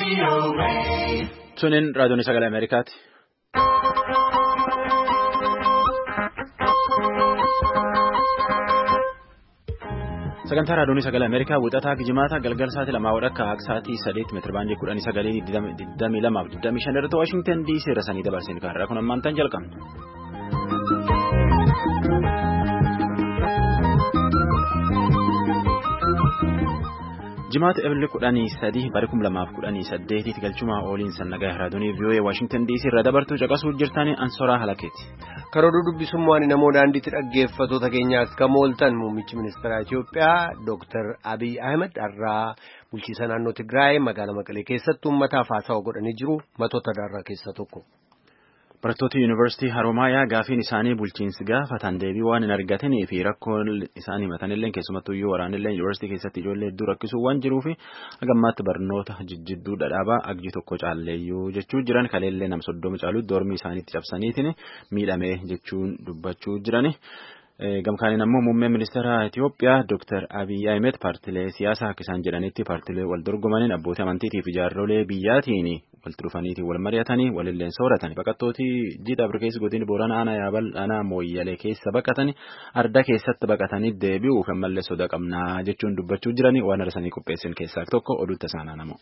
Sunin raadiyoon sagalee Ameerikaati. Sagantaa raadiyoon sagalee Ameerikaa wixataa Jimaata galgal sa'aatii 2:00 sa'aatii 8 meetira baandii 19:22 irratti Washington DC irraa sanii dabarsanii kan kun ammaan tan jalqabna. Jimaata Eebile 13 bara 2018 galchumaa ooliin sannagaa raadiyoon VOA Washington DC irraa dabartuu caqasuu jirtanii Ansoraa Halakeeti. Karoora dubbisummaan namoota daandiitti dhaggeeffattoota keenya akka mooltan muummichi ministeera Itoophiyaa Dr. Abiy Ahmed har'aa bulchiinsa naannoo Tigraay magaalaa Maqalee keessatti uummataaf haasawa godhanii jiru matoota daarraa keessaa tokko. Barattoota Yuunivarsiitii Haroomayaa gaafiin isaanii bulchiinsi gaafatan deebii waan hin argatanii fi rakkoon isaan himatanillee keessumattuu iyyuu waraanillee Yuunivarsiitii keessatti ijoollee hedduu rakkisuu waan jiruuf hagammaatti barnoota jidduu dhadhaabaa agji tokko caalleeyyuu jechuu jiran kaleellee nam 30 caalu doormii isaaniitti cabsaniitiin miidhamee jechuun dubbachuu jirani. Gamkaaniin ammoo muummee ministeera Itoophiyaa Dr. Abiy Ahmed paartilee siyaasaa akka isaan jedhanitti paartilee wal dorgomaniin abbootii amantiitii fi jaarrolee biyyaatiin walitti dhufaniitiin wal mari'atanii walilleen sooratanii baqattooti jiidha Afirikeessi godina Booranaa aanaa Yaabal aanaa Mooyyalee keessa baqatanii arda keessatti baqatanii deebi'uuf ammallee soda qabnaa jechuun dubbachuu jiranii waan arsanii qopheessan keessaa tokko oduutti isaanaa namoo.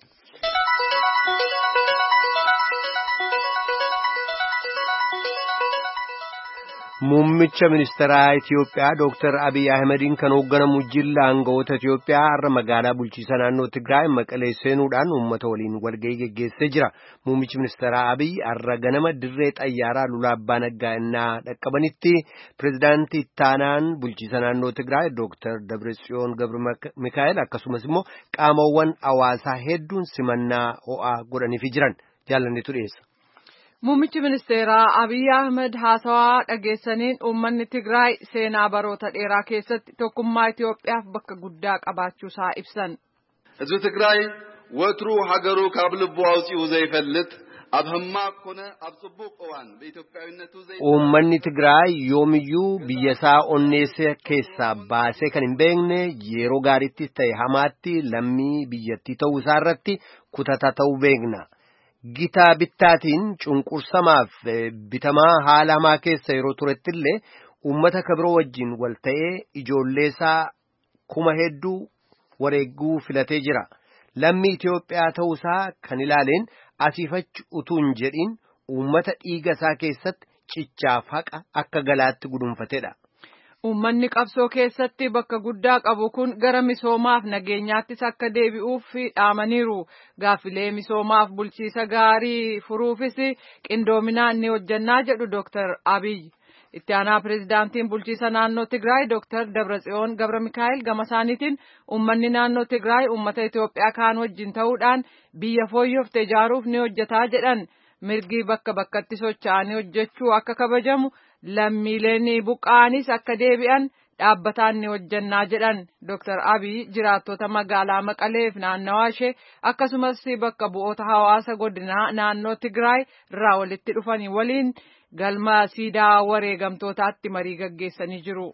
Muummicha ministeeraa Itoophiyaa Dr. Abiy Ahmediin kan hoogganamu jilla aangawoota Itoophiyaa har'a magaalaa bulchiinsa naannoo Tigraay Maqalee seenuudhaan uummata waliin walgahii geggeessee jira. Muummichi ministeeraa Abiy har'a ganama dirree xayyaaraa Lulaa Abbaa Naggaa innaa dhaqqabanitti pirezidaantii ittaanaan bulchiinsa naannoo Tigraay Dr. Dabratsiyoon Gabramikaa'el akkasumas immoo qaamawwan hawaasaa hedduun simannaa ho'aa godhaniifi jiran jaalanneetu dhiyeessa. Muummichi ministeeraa Abiy Ahmed haasawaa dhageessaniin uummanni Tigraay seenaa baroota dheeraa keessatti tokkummaa Itoophiyaaf bakka guddaa qabaachuusaa ibsan. Hizbi Tigraay ወትሩ ሀገሩ ካብ ልቡ አውጪው ዘይፈልጥ ኣብ ህማቅ ኮነ ኣብ ጽቡቅ እዋን በኢትዮጵያዊነቱ uummanni Tigraay yoomiyyuu biyyasaa onneessee keessaa baasee kan hin beekne yeroo gaariittis ta'e hamaatti lammii biyyattii ta'uu isaa irratti kutataa ta'uu beekna. Gitaa bittaatiin cunqursamaaf bitamaa haala hamaa keessa yeroo turettillee uummata kabiroo wajjin wal ta'ee ijoolleesaa kuma hedduu wareeguu filatee jira. Lammii Itoophiyaa ta'uusaa kan ilaaleen asiifachi utuu hin jedhin uummata dhiiga isaa keessatti cichaaf haqa akka galaatti gudunfatedha. Uummanni qabsoo keessatti bakka guddaa qabu kun gara misoomaaf nageenyaattis akka deebi'uuf dhaamaniiru. Gaaffilee misoomaaf bulchiisa gaarii furuufis qindoominaan ni hojjannaa jedhu Dr. Abiy. Itti aanaa pirezidaantiin bulchiisa naannoo Tigraay Dr. Dabratsiyoon Gabramikaa'el gama isaaniitiin uummanni naannoo Tigraay uummata Itoophiyaa kaan wajjin ta'uudhaan biyya fooyyofte ijaaruuf ni hojjetaa jedhan. Mirgi bakka bakkatti socho'anii hojjechuu akka kabajamu. Lammiileen buqqaanis akka deebi'an dhaabbataan ni hojjannaa jedhan Dr. Abiy jiraattota magaalaa Maqaleef naannawaa ishee akkasumas bakka bu'oota hawaasa godinaa naannoo Tigraay irraa walitti dhufanii waliin galma siidaa wareegamtootaatti marii gaggeessanii jiru.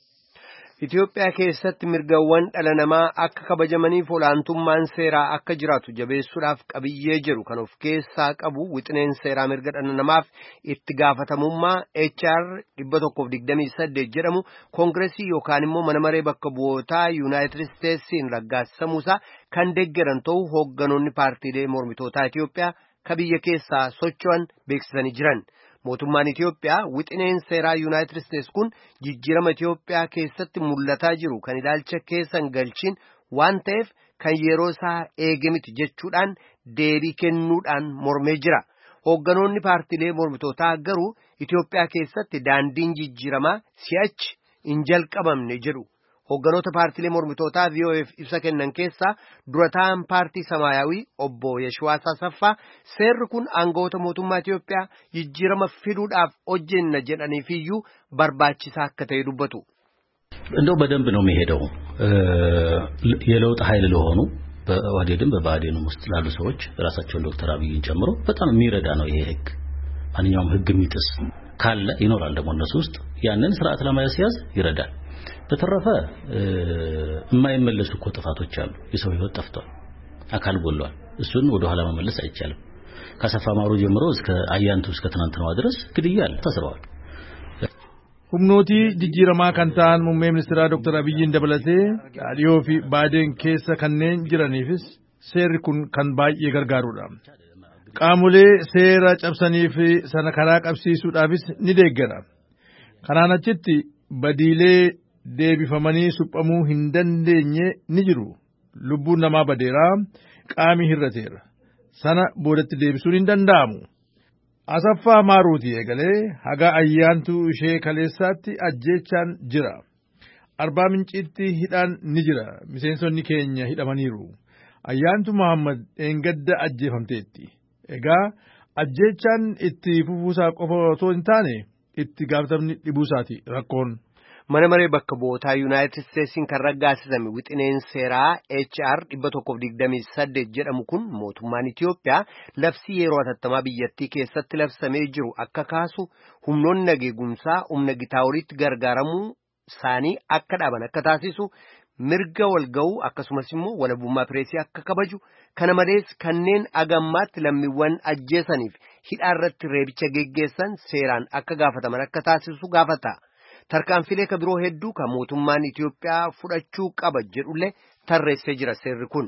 Itoophiyaa keessatti mirgawwan dhala namaa akka kabajamaniif olaantummaan seeraa akka jiraatu jabeessuudhaaf qabiyyee jedhu kan of keessaa qabu wixineen seeraa mirga dhala namaaf itti gaafatamummaa HR 128 jedhamu koongireesii yookaan immoo mana maree bakka bu'ootaa Yuunaayitid Isteetsiin raggaasisamuusaa kan deeggaran ta'uu hoogganoonni paartiilee mormitootaa Itoophiyaa ka biyya keessaa socho'an beeksisanii jiran. Mootummaan Itoophiyaa wixineen seeraa Yuunaayitid Isteets kun jijjiirama Itoophiyaa keessatti mul'ataa jiru kan ilaalcha keessan galchin waan ta'eef kan yeroo isaa eege miti jechuudhaan deebii kennuudhaan mormee jira. Hoogganoonni paartiilee mormitootaa garuu Itoophiyaa keessatti daandiin jijjiiramaa si'achi hin jalqabamne jedhu. Hoogganoota paartiilee mormitootaa VOF ibsa kennan keessaa durataan paartii Samaayawii obbo Yeshwaa Sasaffaa seerri kun aangawoota mootummaa Itoophiyaa jijjiirama fiduudhaaf hojjenna jedhaniifiyyuu barbaachisaa akka ta'e dubbatu. እንደው በደንብ ነው የሚሄደው የለውጥ ኃይል ለሆኑ በዋዴድም በባዴንም ውስጥ ላሉ ሰዎች ራሳቸውን ዶክተር አብይን ጨምሮ በጣም የሚረዳ ነው ይሄ ህግ። ማንኛውም ህግ የሚጥስ ካለ ይኖራል ደግሞ እነሱ ውስጥ ያንን ስርዓት ለማስያዝ ይረዳል። በተረፈ የማይመለሱ እኮ ጥፋቶች አሉ። የሰው ህይወት ጠፍቷል፣ አካል ጎሏል፣ እሱን ወደ ኋላ መመለስ አይቻልም። ከሰፋ ማሩ ጀምሮ እስከ አያንቱ እስከ ትናንትናው ድረስ ግድያ አለ፣ ታስረዋል። humnooti jijjiiramaa kan ta'an muummee ministeeraa Dr. Abiyyiin dabalatee dhaadhiyoo fi baadeen keessa kanneen jiraniifis seerri kun kan baay'ee gargaarudha. Qaamolee seera cabsanii fi sana karaa qabsiisuudhaafis ni deeggara. Kanaan achitti badiilee deebifamanii suphamuu hin dandeenye ni jiru. Lubbuun namaa badeeraa, qaami hirrateera. Sana boodatti deebisuun hin danda'amu. Asaffaa Maaruutii eegalee haga ayyaantuu ishee kaleessaatti ajjeechaan jira. Arbaa Minciitti hidhaan ni jira. Miseensonni keenya hidhamaniiru. Ayyaantu Muhammad eengadda ajjeefamteetti. Egaa ajjeechaan itti fufuusaa qofa otoo hin taane itti gaafatamni dhibuusaati rakkoon. Mana maree bakka bu'ootaa Yuunaayitid Isteetsiin kan raggaasisame wixineen seeraa HR 128 jedhamu kun mootummaan Itiyoophiyaa labsii yeroo hatattamaa biyyattii keessatti labsamee jiru akka kaasu, humnoonni nageegumsaa humna gitaa oliitti gargaaramuu isaanii akka dhaaban akka taasisu, mirga walga'uu akkasumas immoo walabummaa pireesii akka kabaju, kana malees kanneen agammaatti lammiiwwan ajjeesaniif hidhaarratti reebicha geggeessan seeraan akka gaafataman akka taasisu gaafata. Tarkaanfilee ka biroo hedduu kan mootummaan Itiyoophiyaa fudhachuu qaba jedhullee tarreessee jira seerri kun.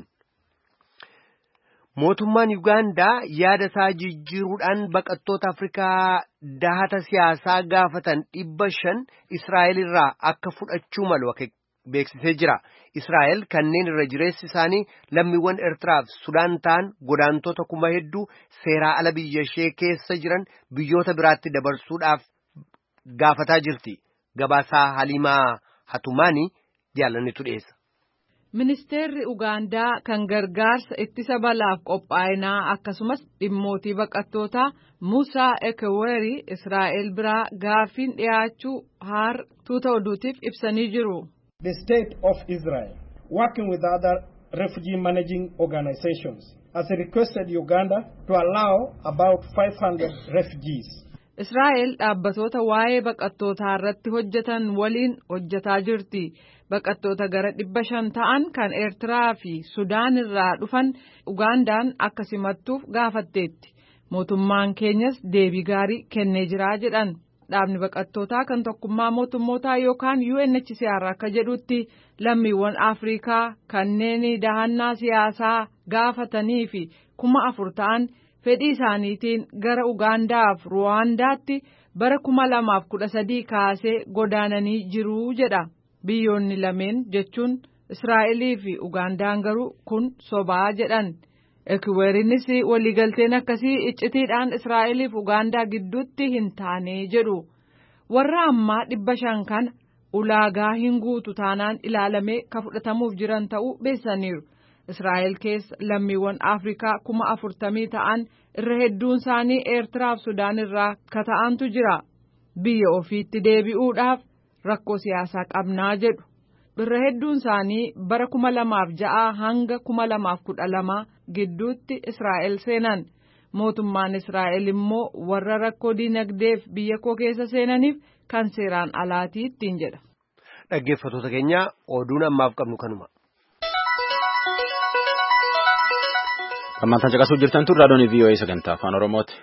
Mootummaan Yugaandaa yaada isaa jijjiiruudhaan baqattoota Afrikaa dahata siyaasaa gaafatan 500 Israa'el irraa akka fudhachuu malu beeksisee jira. Israa'el kanneen irra jireessi isaanii lammiiwwan Eertiraaf Sudaan ta'an godaantota kuma hedduu seeraa ala biyya ishee keessa jiran biyyoota biraatti dabarsuudhaaf gaafataa jirti. Gabaasaa Halimaa Hatumaanii jaalannitu dhiyeessa. Ministeerri Ugaandaa kan gargaarsa ittisa balaaf qophaa'inaa akkasumas dhimmootii baqattootaa Musaa Ekeweeri Israa'el biraa gaaffiin dhiyaachuu har'a tuuta oduutiif ibsanii jiru. The state of Israel, working with other refugee managing organizations, has requested Uganda to allow about 500 refugees. Israa'el dhaabbatoota waa'ee baqattootaa irratti hojjetan waliin hojjetaa jirti. Baqattoota gara 500 ta'an kan Eertiraa fi Sudaan irraa dhufan Ugaandaan akka simattuuf gaafatteetti. Mootummaan keenyas deebii gaarii kennee jira jedhan. Dhaabni baqattootaa kan tokkummaa mootummootaa yookaan UNHCR akka jedhutti lammiiwwan Afrikaa kanneen dahannaa siyaasaa gaafatanii fi 4,000 ta'an fedhii isaaniitiin gara Ugaandaaf Ruwaandaatti bara 2013 kaasee godaananii jiru jedha. Biyyoonni lameen jechuun Israa'elii fi Ugaandaan garuu kun sobaa jedhan. Ekiweerinis waliigalteen akkasii iccitiidhaan Israa'elii fi Ugaandaa gidduutti hin taane jedhu. Warra ammaa 500 kana ulaagaa hin guutu taanaan ilaalamee ka fudhatamuuf jiran ta'uu beessaniiru. Israa'el keessa lammiiwwan Afrikaa 40,000 ta'an irra hedduun isaanii Eertiraa fi Sudaan irraa ka ta'antu jira. Biyya ofiitti deebi'uudhaaf rakkoo siyaasaa qabnaa jedhu. Irra hedduun isaanii bara 2006 hanga 2012 gidduutti Israa'el seenan. Mootummaan Israa'el immoo warra rakkoo dinagdeef biyya koo keessa seenaniif kan seeraan alaatii ittiin jedha. Dhaggeeffattoota keenya oduun ammaaf qabnu kanuma. Ammaan caqasuu jirtan tun raadiyoon VOA sagantaa afaan Oromooti.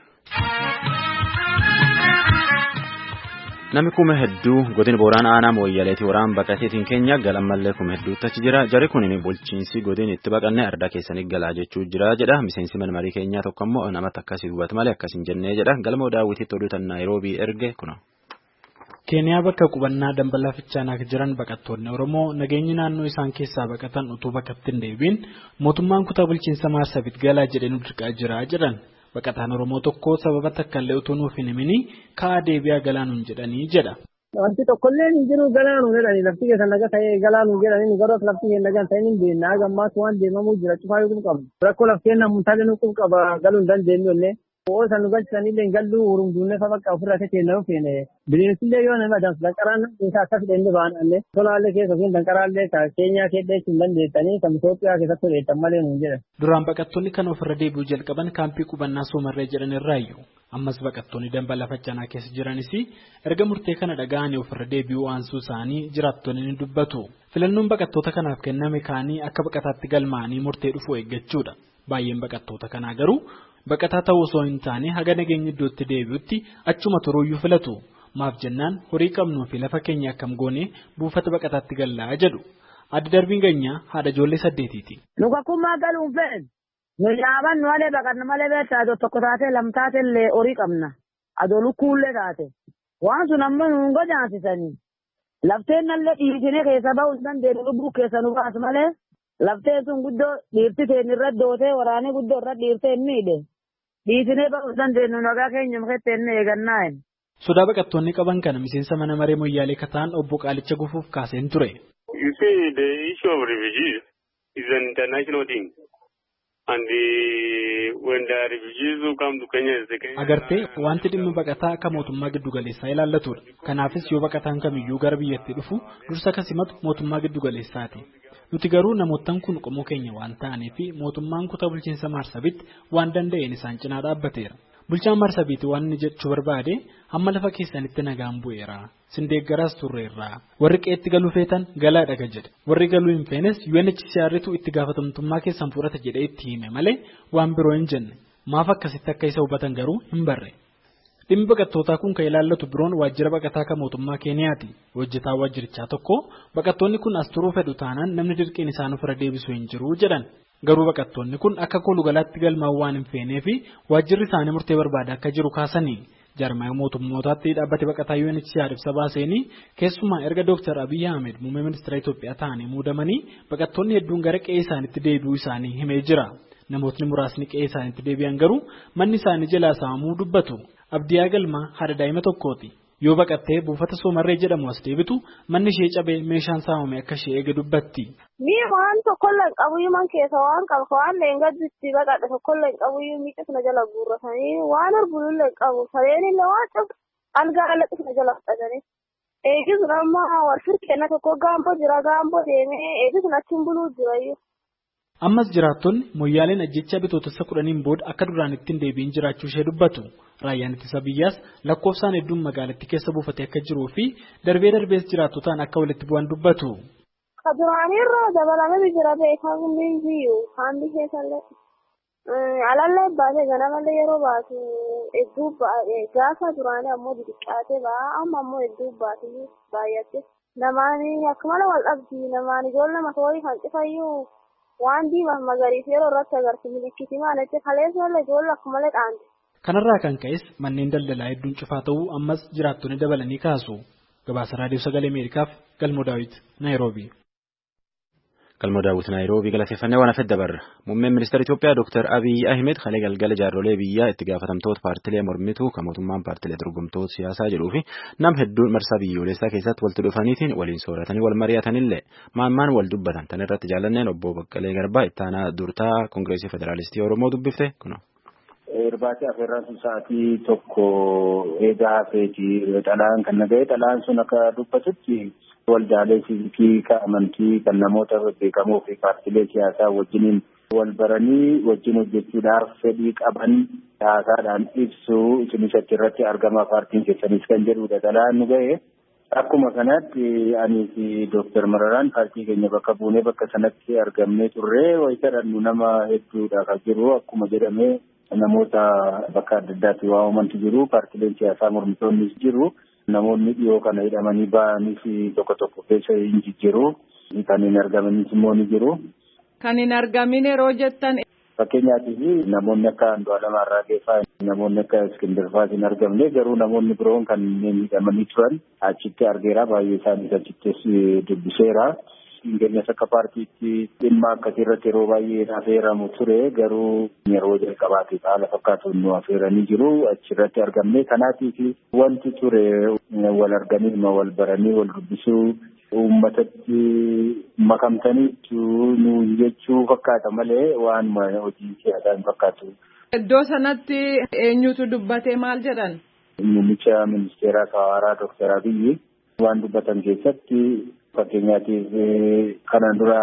Namni kuma hedduu godina Booranaa aanaa Mooyyaleetii waraan baqateetiin keenya galammallee kuma hedduutti achi jira. Jari kun bulchiinsi godina itti baqannee ardaa keessanii galaa jechuu jira jedha. Miseensi manmarii keenyaa tokko immoo namatti akkasii dubbata malee akkasiin jennee jedha. Galma daawwitiitti oduutan Naayiroobii erge kuna. Keeniyaa bakka qubannaa Dambala Fichaanaaf jiran baqattoonni Oromoo nageenyi naannoo isaan keessaa baqatan utuu bakkatti hin deebiin mootummaan kutaa bulchiinsa Maarsabiit galaa jedhee nu dirqaa jira jedhan. Baqataan Oromoo tokko sababa takkaallee utuu nuuf hin himini ka'aa deebi'aa galaanuun jedhanii jedha. Wanti tokkollee hin jiru galaanuun jedhanii lafti keessan naga ta'ee galaanuun jedhanii garuu lafti keenya nagaan ta'ee hin beekna gammaas waan deemamuu jira cufaa yoo qabu. Rakkoo lafti keenya muntaalee nuuf qaba galuu hin dandeenyu illee. Oosan nu galchanillee galluu urunguunne fa bakka ofirraa keenya feene bineensillee yoo nama dansu danqaraan isaa akka fidenne baanallee tolaallee keessa fi danqaraallee keenyaa keedhee hin dandeessanii kan Itoophiyaa keessatti hojjetan malee nuun jedhan. Duraan baqattoonni kan ofirra deebi'uu jalqaban kaampii qubannaa Soomarree jedhan irraayyuu ammas baqattoonni Dambala Fichaanaa keessa jiranis erga murtee kana dhaga'anii ofirra deebi'uu aansuu isaanii jiraattonni ni dubbatu. Filannoon baqattoota kanaaf kenname kaanii akka baqataatti galmaanii murtee dhufuu eeggachuudha. Baay'een baqattoota kanaa garuu baqataa ta'uu osoo hin taane haga nageenya iddootti deebi'utti achuma turuuyyuu filatu. Maaf jennaan horii qabnuu fi lafa keenya akkam goone buufata baqataatti gallaa jedhu. Adda darbiin ganyaa haadha ijoollee 8ti. Nuka kummaa galuun fe'en. Nu yaaban nu alee baqanna malee beektaa adoo tokko taatee lamtaatee illee horii qabna. Adoo lukkuullee taate. Waan sun amma nuun godaasisanii. Lafteen nallee dhiisinee keessa ba'uu hin dandeenye lubbuu keessa nu baas malee. Lafteen sun guddoo dhiirti teen irra dootee waraanee guddoo irra dhiirtee hin miidhe. Dhiisinee ba'uu hin dandeenye nagaa keenya mukeettee hin eegannaa hin. Sodaa baqattoonni qaban kana miseensa mana maree Moyyaalee Kataan obbo Qaalicha Gufuuf kaaseen ture. You see, the issue of refugees is an international thing. And when the refugees who come to Kenya is the Kenya... Agartee wanti dhimma baqataa akka mootummaa giddugaleessaa ilaallatudha. Kanaafis yoo baqataan kamiyyuu gara biyyatti dhufu dursa kasimatu mootummaa giddugaleessaati. Nuti garuu namoottan kun qomoo keenya waan ta'aniif mootummaan kutaa bulchiinsa Maarsabitti waan danda'een isaan cinaa dhaabbateera. Bulchaan Maarsabiitti waan inni jechuu barbaade hamma lafa keessanitti nagaan bu'eera. Sindeeggaraas turreerra. Warri qeetti galuu feetan galaa dhaga jedhe. Warri galuu hin feenes UNHCRtu itti gaafatamtummaa keessan fudhata jedhee itti hime malee waan biroo hin jenne. Maaf akkasitti akka isa hubatan garuu hin barre. Dhimmi baqattootaa kun kan ilaallatu biroon waajjira baqataa kan mootummaa Keeniyaati. Hojjetaa waajjirichaa tokko baqattoonni kun as turuu fedhu taanaan namni dirqiin isaan ofirra deebisuu hin jiru jedhan. Garuu baqattoonni kun akka kolugalaatti galmaa'uu waan hin feenee fi waajjirri isaanii murtee barbaada akka jiru kaasanii. Jarmaa mootummootaatti dhaabbate baqataa UNHCR ibsa baaseenii keessumaa erga Dr. Abiy Ahmed muummee ministeera Itoophiyaa ta'anii muudamanii baqattoonni hedduun gara qe'ee isaaniitti deebi'uu isaanii himee jira. Namootni muraasni qe'ee isaaniitti deebi'an garuu manni isaanii jalaa saamamuu dubbatu. Abdiyaa Galmaa haadha daa'ima tokkooti. Yoo baqattee buufata Soomarree jedhamu as deebitu manni ishee cabee meeshaan saamame akka ishee eege dubbatti. Mii waan tokkolleen qabuyyuu man keessa waan qabu waan leengadditti baqadhe tokkolleen qabuyyuu miidha sana jala guurratanii waan arbulullee qabu sareenillee waan cabu algaallee sana jala fudhatanii. Eegisun amma warshii kenna tokko gaamboo jira gaamboo deemee eegisun achiin buluu jirayyuu. Ammas jiraattonni Moyyaaleen ajjecha bitootessa 10 booda akka duraan ittiin deebiin jiraachuu ishee dubbatu. Raayyaan ittisa biyyaas lakkoofsaan hedduun magaalattii keessa buufatee akka jiruu fi darbee darbees jiraattotaan akka walitti bu'an dubbatu. Kaduraanirra dabalamee jira beekan minziyu handi keessallee alallee baatee ganamallee yeroo baatu hedduu gaafa duraanii ammoo xixiqqaatee ba'a amma ammoo hedduu baatee baay'atte namaani akkuma wal dhabdi namaani ijoollee masoorii kan cifayyuu waan diimaa magariisa yeroo irratti agarsiisu milikitii maalitti kaleessallee ijoollee akkumallee dhaante. Kanarraa kan ka'es manneen daldalaa hedduun cufaa ta'uu ammas jiraattonni dabalanii kaasu. Gabaasa Raadiyoo Sagalee Ameerikaaf Galmoo Daawit Naayiroobii. Galmoo Daawit Naayiroobii galateeffannee waan hafedda barra. Muummeen ministeera Itoophiyaa Dr. Abiy Ahmed kalee galgala jaarrolee biyyaa itti gaafatamtoota paartilee mormituu kan mootummaan paartilee dorgomtoota siyaasaa jedhuu fi nam hedduun marsaa biyyoolessaa keessatti walitti dhufaniitiin waliin sooratanii wal mari'atanillee maan wal dubbatan tan irratti jaallanneen obbo Baqqalee Garbaa ittaanaa durtaa Koongireesii Federaalistii Oromoo dubbifte kuno. Irbaati afeerransu sa'aatii tokko eegaa hafeeti xalaan kan nagahee xalaan sun akka dubbatutti waldaalee siivikii kan amantii kan namoota beekamoo fi paartilee siyaasaa wajjiniin wal baranii wajjin hojjechuudhaaf fedhii qaban haasaadhaan ibsu cimisatti irratti argama paartiin keessanis kan jedhudha xalaan nu gahe. Akkuma kanatti ani fi Dr. Mararaan paartii keenya bakka buunee bakka sanatti argamnee turree wayitadhannu nama hedduudha kan jiru akkuma jedhamee namoota bakka adda addaatti waamamantu jiru paartileen siyaasaa mormitoonnis jiru namoonni dhiyoo kana hidhamanii ba'anis tokko tokko keessa hin jijjiru kan hin argamanis immoo ni jiru. Kan hin argamin yeroo jettan. Fakkeenyaatiif namoonni akka Andu'aalem Arraageeffaa namoonni akka Iskindir Faas hin argamne garuu namoonni biroon kan hidhamanii turan achitti argeera baay'ee isaaniis achittis dubbiseera. Ingeenyas akka paartiitti dhimma akkasii irratti yeroo baay'ee affeeramu ture garuu yeroo jalqabaatiif haala fakkaatuun nu affeeranii jiru achirratti argamne kanaatiif wanti ture wal arganii wal baranii wal dubbisuu uummatatti makamtaniitu nu jechuu fakkaata malee waan hojii siyaasaa hin fakkaatu. Iddoo sanatti eenyutu dubbatee maal jedhan? Muummicha ministeeraa Haaraa Dr. Abiyyi waan dubbatan keessatti fakkeenyaatiif kanaan dura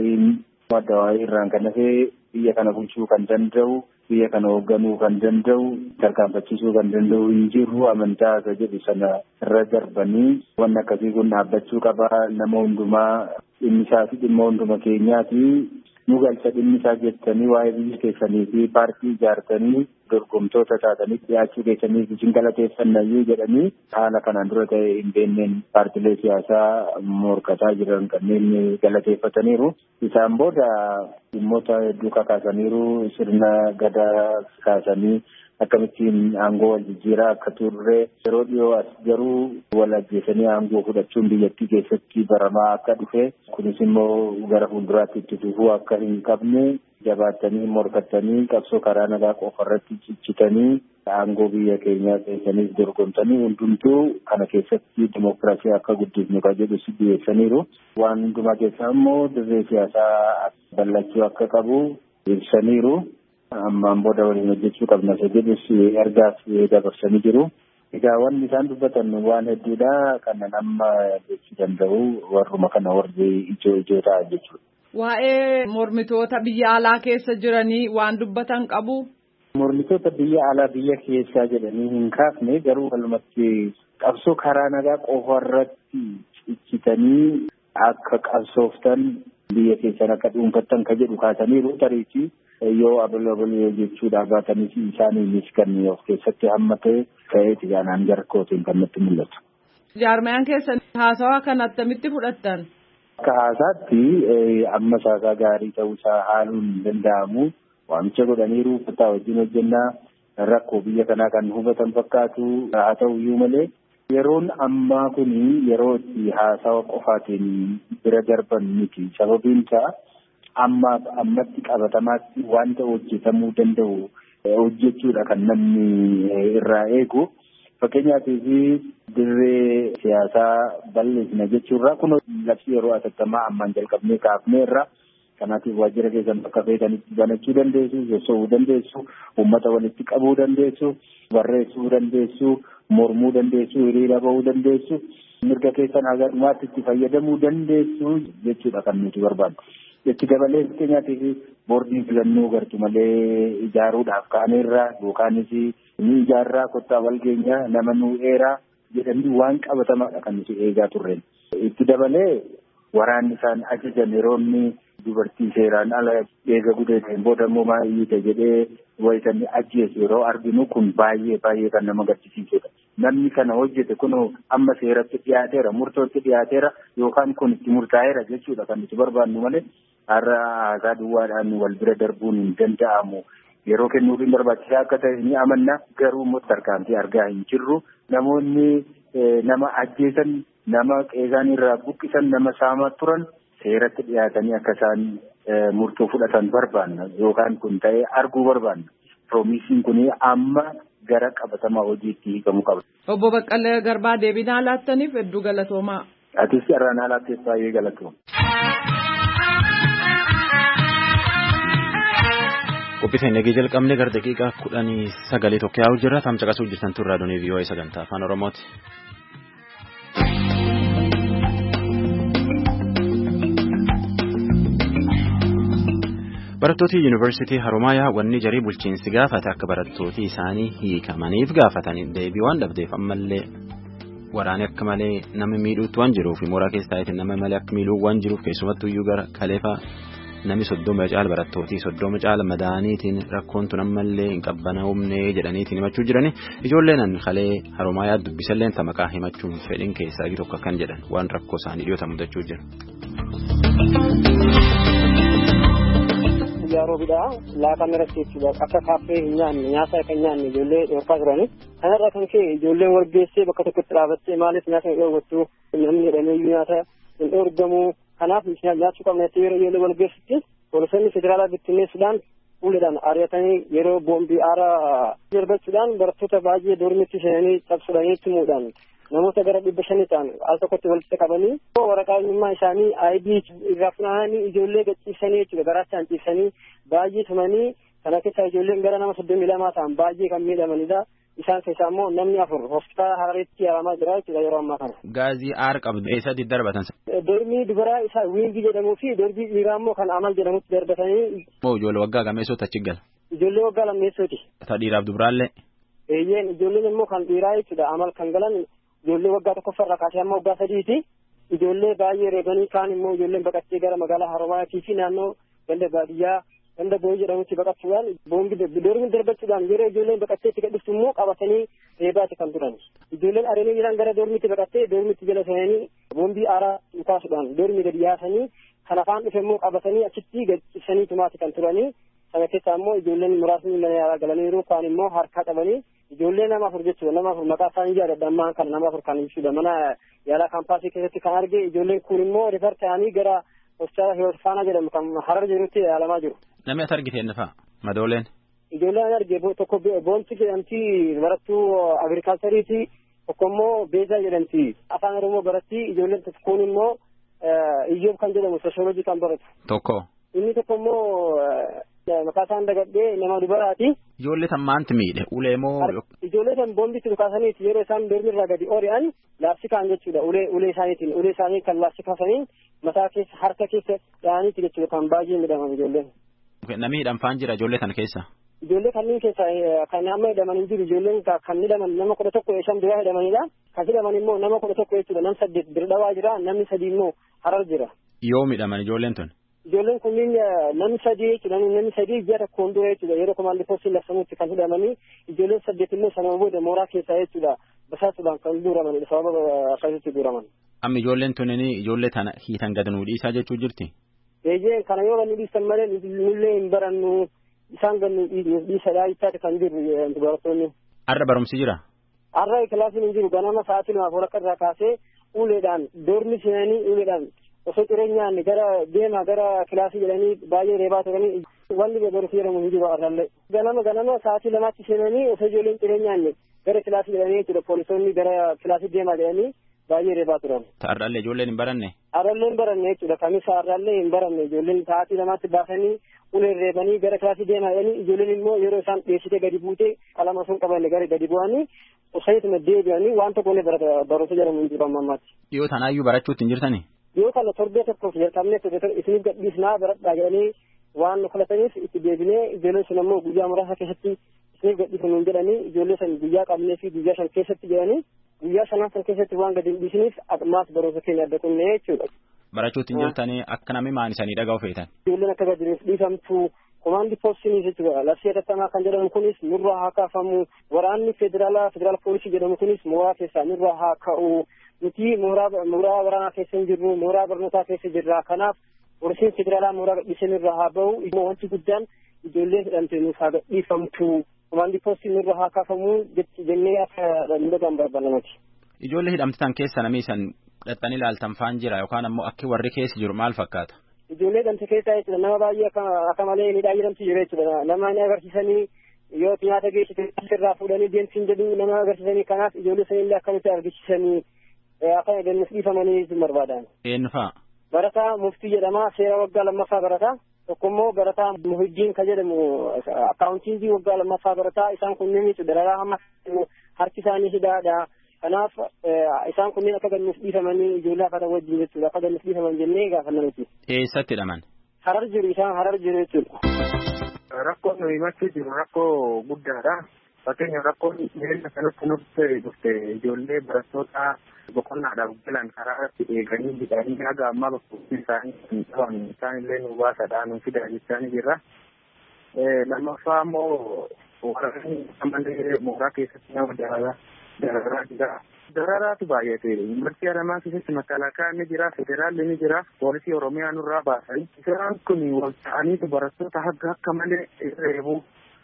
Addu'aawiin irraan kan hafee biyya kana bulchuu kan danda'u biyya kana hoogganuu kan danda'u tarkaanfachiisuu kan danda'u hin jiru amantaa isa jedhu sana irra darbanii wanni akkasii kun dhaabbachuu qaba nama hundumaa dhimmisaa fi dhimma hunduma keenyaati nu galcha dhimmisaa jettanii waa'ee biyya keessanii fi paartii ijaartanii dorgomtoota taatanii dhiyaachuu keessaniif isin galateeffannayyuu jedhanii haala kanaan dura ta'e hin beenneen paartilee siyaasaa morkataa jiran kanneen galateeffataniiru. Isaan booda dhimmoota hedduu kakaasaniiru, sirna gadaa kaasanii akkamittiin aangoo wal jijjiiraa akka turre yeroo dhiyoo as garuu wal ajjeesanii aangoo fudhachuun biyyattii keessatti baramaa akka dhufe kunis immoo gara fuulduraatti itti fufuu akka hin qabne jabaatanii morkattanii qabsoo karaa nagaa qofarratti cichitanii aangoo biyya keenyaa keessaniif dorgomtanii hundumtuu kana keessatti dimokiraasii akka guddifnu ka jedhu si dhiyeessaniiru. Waan hundumaa keessaa immoo dirree siyaasaa bal'achuu akka qabu ibsaniiru. Ammaan booda waliin hojjechuu qabna jedhus ergaas dabarsanii jiru. Egaa wanni isaan dubbatan waan hedduudha kanan amma jechuu danda'u warruma kana warri ijoo ta'a jechuudha. Waa'ee mormitoota biyya alaa keessa jiranii waan dubbatan qabu. Mormitoota biyya alaa biyya keessaa jedhanii hin kaafne garuu walumatti qabsoo karaa nagaa qofarratti cichitanii akka qabsooftan biyya keessan akka dhuunfattan ka jedhu kaasaniiru tariitii. Yoo abaloo jechuudha baatanis isaaniinis kan of keessatti hammate ta'eeti jaanaan jarkootiin kan nutti mul'atu. Jaarmayaan keessan haasawaa kan attamitti fudhattan? Akka haasaatti amma haasaa gaarii ta'uusaa haaluun hin danda'amu. Waamicha godhaniiru kutaa wajjin hojjennaa rakkoo biyya kanaa kan hubatan fakkaatu haa ta'uyyuu malee yeroon ammaa kuni yeroo itti haasawa qofaatiin bira darban miti. Sababiin isaa ammatti qabatamaatti wanta hojjetamuu danda'u hojjechuudha kan namni irraa eegu. Fakkeenyaatiif dirree siyaasaa bal'isna jechuurraa kun labsii yeroo atattamaa ammaan jalqabnee kaafnee irraa kanaatiif waajjira keessan bakka feetanitti banachuu dandeessu, soso'uu dandeessu, uummata walitti qabuu dandeessu, barreessuu dandeessu, mormuu dandeessu, hiriira bahuu dandeessu, mirga keessan haga dhumaatti itti fayyadamuu dandeessu jechuudha kan nuti barbaadnu. Itti dabalee fakkeenyaatiif boordii filannoo gartu malee ijaaruudhaaf kaaneerra yookaanis ni ijaarraa kottaa walgeenyaa nama nuu eeraa jedhanii waan qabatamaadha kan nuti eegaa turreen. Itti dabalee waraanni isaan ajajan yeroo inni dubartii seeraan ala eega gudeeteen booda immoo maayyiite jedhee wayitanni ajjeesu yeroo arginu kun baay'ee kan nama gaddisiisudha. Namni kana hojjete kun amma seeratti dhiyaateera, murtootti dhiyaateera yookaan kun itti murtaa'eera jechuudha kan nuti barbaannu malee har'a haasaa duwwaadhaan wal bira darbuun hin danda'amu. Yeroo kennuufiin barbaachisaa akka ta'e ni amanna garuu immoo tarkaanfii argaa hin jirru. Namoonni nama ajjeesan, nama qeesaan irraa buqqisan, nama saamaa turan seeratti dhiyaatanii akka isaan murtoo fudhatan barbaanna yookaan kun ta'ee arguu barbaanna. Piroomiisiin kun amma gara qabatamaa hojiitti hiikamuu qaba. Obbo Baqqalee Garbaa deebii naa laattaniif hedduu galatoomaa. Atis irraa naa laatteef baay'ee galatooma. Qophii nagee jalqabne gara daqiiqaa 19 tokko yaa'u jira. Tamcaqasuu jirtan turraa doonii VOA sagantaa afaan Oromooti. Barattooti yuunivarsiitii Haroomayaa wanni jarii bulchiinsi gaafate akka barattooti isaanii hiikamaniif gaafatan deebii waan dhabdeef ammallee waraanni akka malee nama miidhuutti waan jiruuf mooraa keessa taa'eetiin nama malee akka miidhuu waan jiruuf keessumattuu iyyuu gara kaleefaa nami 30 caala barattootii 30 caala madaaniitiin rakkoon tun ammallee hin qabbanaa'umne jedhaniitiin himachuu jirani ijoolleen kalee Haroomayaa dubbisalleen tamaqaa himachuun fedhin keessaa tokko akkan jedhan waan rakkoo isaanii dhiyoota mudachuu jira. Ijaaruu bidaa laaqana irratti jechuudha akka kaaffee hin nyaanne nyaata kan nyaanne ijoollee dhorkaa turani kanarraa kan ka'e ijoolleen walgeessee bakka tokkotti dhaabattee maaliif nyaata hin dhoowwattu namni jedhamee nyaata hin dhoorgamu kanaaf nyaachuu qabneetti yeroo ijoollee walgeessitti poolisoonni federaalaa bittinneessuudhaan fuulduraan ari'atanii yeroo boombii aaraa darbachuudhaan barattoota baay'ee dormitti seenanii cabsuudhaan tumuudhaan namoota gara 500 ta'an al tokkotti walitti qabanii waraqaa eenyummaa isaanii ID irraa funaananii ijoollee gachiisanii jechuudha garaachaan ciibsanii baay'ee tumanii kana keessa ijoolleen gara nama 32 ta'an baay'ee kan miidhamanidha. Isaan keessaa immoo namni 4 hospitaala Harareetti yaalamaa jira jechuudha yeroo ammaa kana. Gaazii aar qabdu eessatti darbatan? Dormii dubaraa isaa wiingii jedhamuu fi dormii dhiiraa immoo kan amal jedhamutti darbatanii. Moo ijoollee waggaa gameessoo achi gala? Ijoollee waggaa lammeessooti. Ta dhiiraaf dubaraallee? Eeyyeen ijoolleen immoo kan dhiiraa jechuudha amal kan galan ijoollee waggaa tokkoffarraa kaasee amma waggaa 3ti. Ijoollee baay'ee reebanii kaan immoo ijoolleen baqattee gara magaalaa Haroomayaa fi naannoo ganda baadiyyaa ganda boo'ii jedhamutti baqachuudhaan doormi darbachuudhaan yeroo ijoolleen baqattee itti gadhiistu immoo qabatanii reebaati kan turan. Ijoolleen areelee jiran gara doormitti baqattee doormitti jala seenanii boombii aaraa dhukaasuudhaan doormi gadi yaasanii kan afaan dhufe immoo qabatanii achitti gadhiisanii tumaati kan turanii. Sana keessaa immoo ijoolleen muraasni mana yaalaa galaniiru kaan immoo harkaa qabanii ijoollee nama afur jechuudha. Nama afur maqaa isaanii yaadadha ammaan kana nama afur kan ibsudha. Mana yaalaa kaampaasii keessatti kan arge ijoolleen kun immoo rifar ta'anii gara hospitaala Hiwoot Faanaa jedhamu kan Harar jirutti yaalamaa jiru. Namni as argite inni fa'a madooleen. Ijoolleen arge tokko boonti jedhamti barattuu agirikaalchariiti tokko immoo beezaa jedhamti afaan oromoo baratti ijoolleen kun immoo iyyoob kan jedhamu sooshoolojii kan baratu. Tokko. Inni tokko immoo maqaa isaan dagadhee nama dubaraati. Ijoollee tan maanti miidhe ulee moo. Ijoollee tan boombitti dhukaasaniiti yeroo isaan doormirraa gadi ori'an laapsikaan jechuudha ulee isaaniitiin ulee isaanii kan laapsikaasanii mataa keessa harka keessa dhahaniiti jechuudha kan baay'ee midhaman ijoolleen. Namni hidhamfaan jira ijoollee tan keessa. Ijoollee kanneen keessa kan amma hidhaman hin jiru ijoolleen kan hidhaman nama 11 duraa hidhamanidha. Kan hidhaman immoo nama 11 jechuudha nam 8 Dirredhawaa jira namni 3 immoo Harar jira. Yoo midhaman ijoolleen tun. Ijoolleen kunniin namni 3 jechuudha namni 3 ji'a tokkoon dura jechuudha yeroo komaandii poostii labsamutti kan hidhamanii ijoolleen 8 immoo sanuma booda mooraa keessaa jechuudha basaasuudhaan kan guuramanidha sababa akkasitti guuraman. Amma ijoolleen tunini ijoollee tana hiitan gad nuu dhiisaa jechuu jirti. Eeyyee kana yoo nu dhiisan malee nullee hin barannu isaan gad nu dhiisadhaa jechaati kan jiru barattoonni. Har'a barumsi jira. Har'a kilaasiin hin jiru ganama sa'aatii 2 akka irraa kaasee uleedhaan doormi seenanii uleedhaan osoo jireenyaan gara kilaasii jedhanii baay'ee reebaa turanii wanni barumsi jedhamu hin jiru har'allee. Ganama sa'aatii 2tti seenanii osoo ijoolleen jireenyaan gara kilaasii jedhanii jechuudha poolisoonni gara kilaasii deemaa jedhanii baay'ee reebaa turan. Har'allee ijoolleen hin baranne. Har'allee hin baranne jechuudha kamisa har'allee hin baranne ijoolleen sa'aatii 2tti baasanii uleen reebanii gara kilaasii deemaa jedhanii ijoolleen immoo yeroo isaan dheessitee gadi buutee qalama sun qabanne gara gadi bu'anii osayituma deebi'anii waan tokkollee barumsa jedhamu hin jiru amma ammaatti. Dhiyoo tanaayyuu barachuutti hin jirtanii? Yoo kana torbee tokkoof jalqabnee isiniif gadhiisnaa baradhaa jedhanii waan nu kadhataniif itti deebinee ijoolleen sun ammoo guyyaa muraasa keessatti isiniif gadhiisnu jedhanii ijoollee san guyyaa qabnee fi guyyaa shan keessatti jedhanii guyyaa shanan san keessatti waan gadi hin dhiisiniif ammaas barumsa keenya adda kunne jechuudha. Barachuutti hin jirtanii akka namni maan isanii dhaga'u feetan. Ijoolleen akka gadi dhiifamtu komaandii poostii jechuudha labsii hatattamaa kan jedhamu kunis nurraa haa kaafamu waraanni federaal poolisii jedhamu kunis mooraa keessaa nurraa haa ka'u. Nuti mooraa waraanaa keessa hin jirru mooraa barnootaa keessa jirra kanaaf poolisiin federaalaa mooraa gadhiisee nurraa haa ba'u immoo wanti guddaan ijoolleen hidhamte nuuf haa gadhiifamtu komaandii poostii nurraa haa kaafamu jennee akka miidhagaan barbaadamati. Ijoollee hidhamtan keessa namni isan dhaxxanii ilaaltan faan jira yookaan ammoo akki warri keessa jiru maal fakkaata? Ijoollee hidhamte keessa jechuudha nama baay'ee akka malee miidhaa jedhamtu jira jechuudha nama ni agarsiisanii yoo nyaata geessite irraa fuudhanii deemsiin jedhu nama agarsiisanii kanaaf ijoollee sanillee akkamitti argisiisanii akka gannis dhiifamanii barbaadan. Eenyu fa'a? Barataa muftii jedhama seera waggaa lammaffaa barataa tokkommoo barataa muhiddiin ka jedhamu akkaawuntiingii waggaa lammaffaa barataa isaan kunneen jechuudha dararaa hamma harki isaanii hidhaadha. Kanaaf isaan kunneen akka gannis dhiifamanii ijoollee akka wajjin jechuudha akka gannis dhiifaman jennee gaafanna nuti. Eessatti hidhaman? Harar jiru isaan Harar jiru jechuudha. Rakkoon nuyi himachuu jiru rakkoo guddaadha. Fakkeenyaaf rakkoon jireenya kanatti nutti dhufte ijoollee barattoota boqonnaadhaaf galan karaa irratti eeganii bidhaanii haga ammaa bakka isaanii hin dhaban isaan illee nu baasadhaa nu fidaa jechaa ni jirra. Lammaffaa immoo waraanni amallee mooraa keessatti nama dararaa jira. Dararaatu baay'ate yuunivarsiitii Adamaa keessatti makalaakaa ni jira federaalli ni jira poolisii Oromiyaa nurraa baasanii isaan kun wal ta'aniitu barattoota akka malee reebu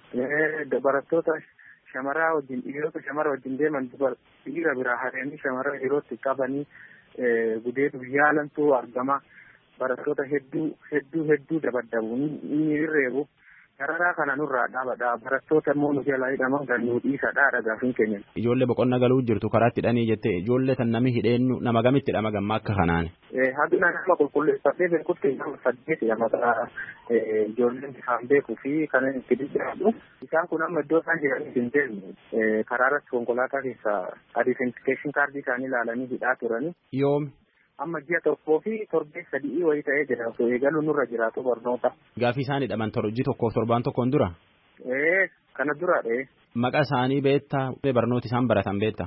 barattoota shamaraa wajjin dhiirota shamara wajjin deeman dhiira biraa hareanii shamara yerootti qabanii gudeetu yaalantu argama barattoota hedduu dabaddabu ni reebu dararaa kana nurraa dhaabadha barattoota immoo nu jalaa hidhaman kan nu dhiisadha gaafin keenya. Ijoollee boqonna galuu jirtu karaatti hidhanii jettee ijoollee tan nami hidheenyu nama gamitti hidhama gamma akka kanaan. Hagina nama qulqulleeffadhee beekutti nama 8 maqaa ijoolleen isaan beekuu fi kan itti dhiyyaatu isaan kun amma iddoo isaan jiranii hin deemne karaa irratti konkolaataa keessaa identification kaardii isaanii ilaalanii hidhaa turani. Yoomi. Amma ji'a tokkoo fi torbee 3 wayii ta'ee jira osoo eegaluu nurra jiraatu barnoota. Gaafii isaan hidhaman ji'a tokkoof torbaan tokkoon dura? Kana duraadha. Maqaa isaanii beektaa barnooti isaan baratan beektaa?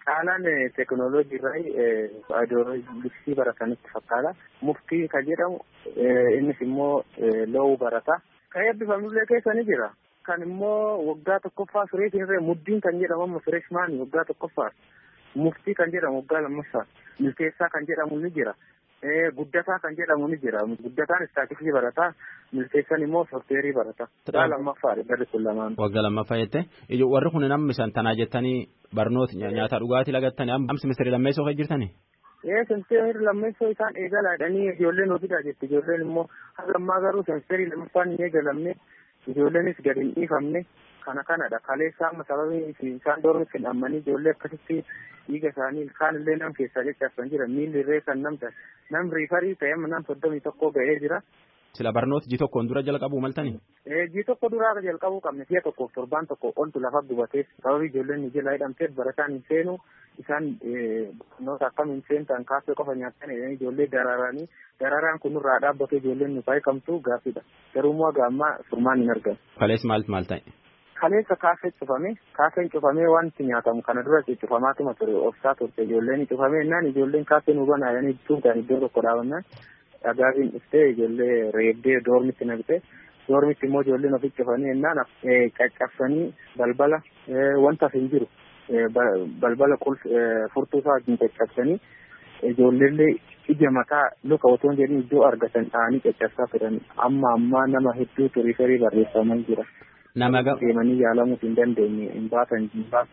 caalaan teekinooloojii irraa ideoloojii baratanitti fakkaata. Muftii kan jedhamu innis immoo loowuu barata. Kan eebbifamullee keessa ni jira. Kan immoo waggaa tokkoffaa fireeshin irree muddiin kan jedhamu amma fireeshmaan waggaa tokkoffaa. Muftii kan jedhamu waggaa lammaffaa. Milkeessaa kan jedhamu ni jira. Guddataa kan jedhamu ni jira. Guddataan istaatikii barataa. Milkeessan immoo soofteerii barata. Waggaa lammaffaadha barri kun lamaan. Waggaa lammaffaa jette. Warri kun namni san tanaa jettanii barnoota nyaata dhugaatii lagattanii amma simistirii lammeessoo kan jirtanii? Simistirii lammeessoo isaan eegalaadhanii ijoolleen ofiidhaa jetti. Ijoolleen immoo haga ammaa garuu simistirii lammaffaan hin eegalamne. Ijoolleenis gadi hin dhiifamne. Kanadha. Kaleessa amma sababii isaan doormitti hin ammanii ijoollee akkasitti dhiiga isaanii ilkaan illee nam keessaa jechaasan jira. Miilli irree kan nam riifarii ta'e amma nam 31 ga'ee jira. Sila barnoota ji tokkoon dura jalqabuu maltanii? Ji tokko duraa jalqabuu qabne si'a tokkoof torbaan tokko oltu lafa gubateef sababii ijoolleen jala hidhamteef barataan hin seenu isaan barnoota akkamiin seentan kaasee qofa nyaatan ijoollee dararaan kun irraa dhaabbate ijoolleen nuuf hiikamtu gaaffiidha. Garuu immoo ammaa furmaan hin argamu. Kaleessa maal ta'e? Kaleessa kaaseen cufamee wanti nyaatamu kana dura cufamaatuma ture obsaa turte ijoolleen cufamee innaan ijoolleen kaaseen hubanaa jedhanii tuutaan iddoo tokko dhaabannaan dhagaatiin dhuftee ijoollee reebdee doormitti naqxee doormitti immoo ijoolleen ofitti cufanii innaan caccabsanii balbala wanta hin jiru balbala furtuusaa wajjin caccabsanii ijoolleellee ija mataa luka otoo hin jedhin iddoo argatan dha'anii caccabsaa turan amma nama hedduutu riifarii barreeffaman jira. Nama deemanii yaalamuuf hin dandeenye hin baasan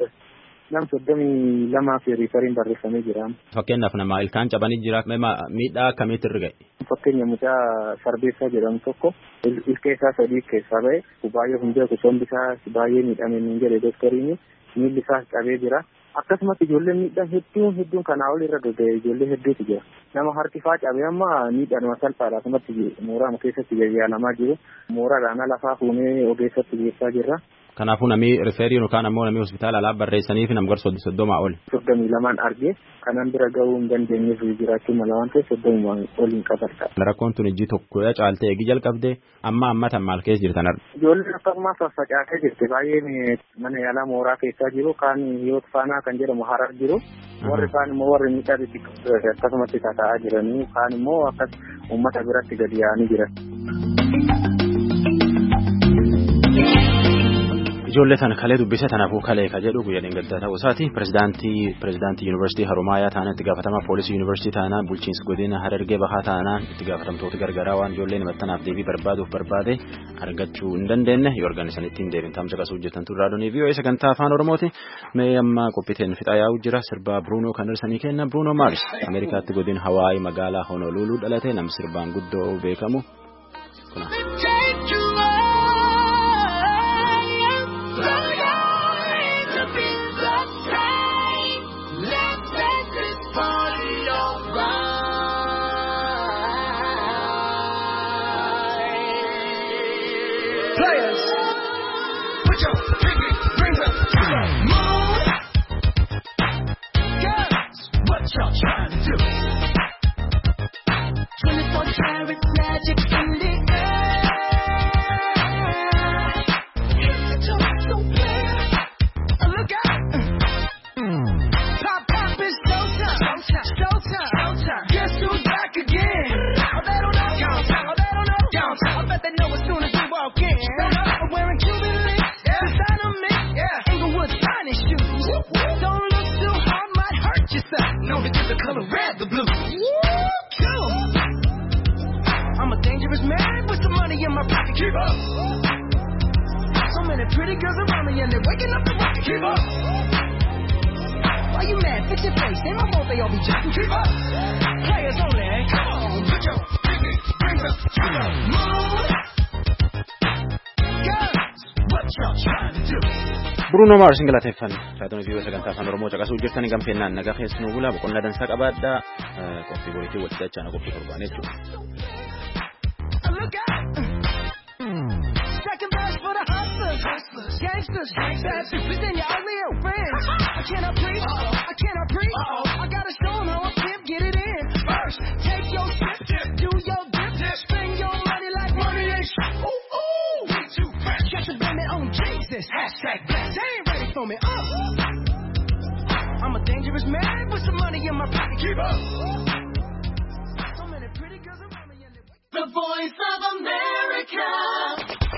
nam 32 fi riifariin barreeffamee jira. Fakkeenyaaf nama ilkaan cabanii jira miidhaa akkamiitti irra ga'e? Fakkeenya mucaa Sarbeessaa jedhamu tokko ilkee isaa 3 keessaa ba'e baay'ee hundee sombi isaa baay'ee miidhame hin jedhe doktariin miilli isaa cabee jira. Akkasumas ijoolleen miidhaan hedduun kanaa ol irra gaga'e ijoollee hedduutu jira. Nama harki faa cabee amma miidhaan salphaadha asumatti mooraa keessatti yaalamaa jiru. Mooraadhaan lafaa fuunee ogeessatti geessaa jirra. Kanaafuu namni rifeerii yookaan ammoo namni hospitaala alaa barreessaniif nam gar 30 ol. 32 argee kanan bira ga'uu hin dandeenyeef jiraachuu mala waan ta'eef 30 ol hin qabarta. Rakkoon tun ijji tokko caaltee eegi jalqabdee amma maal keessa jirtan arga? Ijoolleen akkasumas faffacaatee jirti baay'een mana yaalaa mooraa keessaa jiru kaan hiyoot faanaa kan jedhamu harar jiru. Warri kaan immoo warri miidhagatti akkasumatti taa'aa jiranii kaan immoo akkas uummata biratti gadi yaa'anii jiran. Ijoollee sana kalee dubbise tanaafuu kalee ka jedhu guyyaa dhingaddaa ta'uu isaati. Pirezidaantii Yuunivarsiitii Haromaayaa taanaan itti gaafatamaa poolisii Yuunivarsiitii taanaan bulchiinsa godina Harargee Bahaa taanaan itti gaafatamtoota gargaraa waan ijoolleen himattanaaf deebii barbaade argachuu hin dandeenye yoo arganisanitti hin deebin tamsa qasuu hojjetantu raadiyoo VOA sagantaa afaan Oromooti. Mee amma qophiiteen fixaa yaa'u jira sirba Bruunoo kan dhirsanii kenna Bruunoo Maars Ameerikaatti godina Hawaayii magaalaa Honolulu dhalate nama sirbaan guddoo beekamu. Players, put your pinky rings up to the moon. Girls, what y'all trying to do? 24 karat magic in the air. Hit the top so clear. Look out. Pop is showtime. Showtime. Guess who's back again? Oh, they don't know. I bet they know as soon as we walk in. I'm wearing Cuban links, designer mix, Inglewood's finest shoes. Don't look too hard, might hurt yourself. Known to give the color red the blue. Cool. I'm a dangerous man with some money in my pocket. Keep up. So many pretty girls around me and they're waking up the rocket. Keep up. Why you mad? Fix your face. Ain't my fault they all be jacking. Keep up. Players only. Come on, put your pinky rings up to the moon. Bruno Mars ingalateeffan raadiyoon vii'oo sagantaa afaan Oromoo caqasuu jirtanii gamfeennaan nagaa keessanuu bulaa boqonnaa dansaa qabaadhaa qophii boriitii walitti dachaana qophii torbaan jechuudha. Second best for the hustlers, gangsters, bad bitches and your ugly old friends. I cannot preach, I gotta show them how I pimp, get it in. First, take your sip, do your dip, spend your money like money ain't shit. Ooh, ooh, we too fresh. Got to blame it on Jesus. Hashtag blessed. They ain't ready for me. I'm a a dangerous man with some money in my pocket. Keep up. The Voice of America.